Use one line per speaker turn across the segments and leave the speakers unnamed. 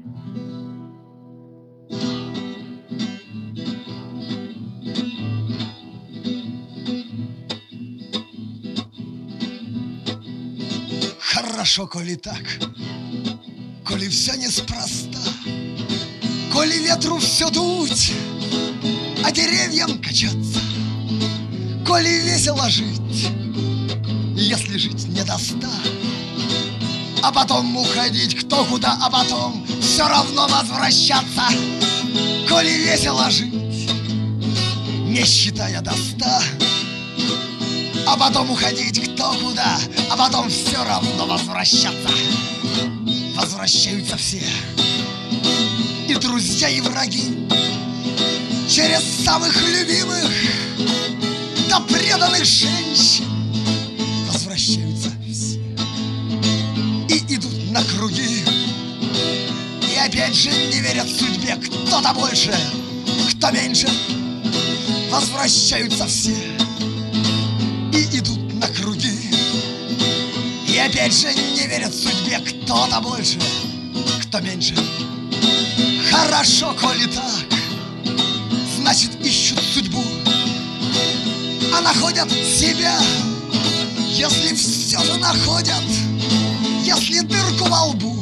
Хорошо, коли так, коли все неспроста, коли ветру все дуть, а деревьям качаться, коли весело жить, если жить не до ста, а потом уходить кто куда, а потом все равно возвращаться, коли весело жить, не считая до ста, а потом уходить кто куда, а потом все равно возвращаться. Возвращаются все, и друзья, и враги, через самых любимых до преданных женщин. Возвращаются все и идут на круги, и опять же не верят судьбе. Кто-то больше, кто меньше. Возвращаются все и идут на круги, и опять же не верят судьбе. Кто-то больше, кто меньше. Хорошо, коли так, значит ищут судьбу, а находят себя, если все же находят, если дырку во лбу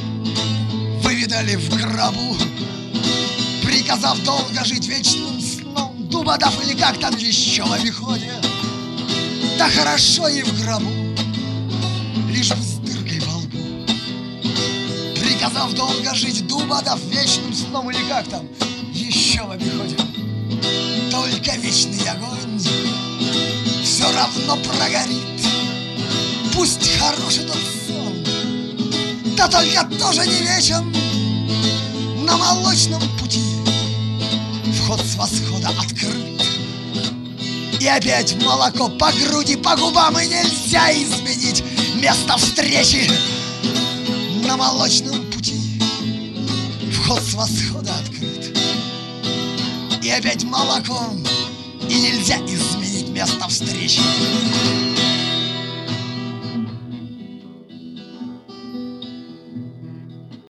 выведали в гробу, приказав долго жить вечным сном, дуба дав или как там еще в обиходе. Да хорошо и в гробу, лишь бы с дыркой во лбу, приказав долго жить, дуба дав вечным сном или как там еще в обиходе. Только вечный огонь все равно прогорит. Пусть хороший тот сон, да только тоже не вечен. На молочном пути вход с восхода открыт, и опять молоко по груди, по губам, и нельзя изменить место встречи. На молочном пути вход с восхода открыт, и опять молоком, и нельзя изменить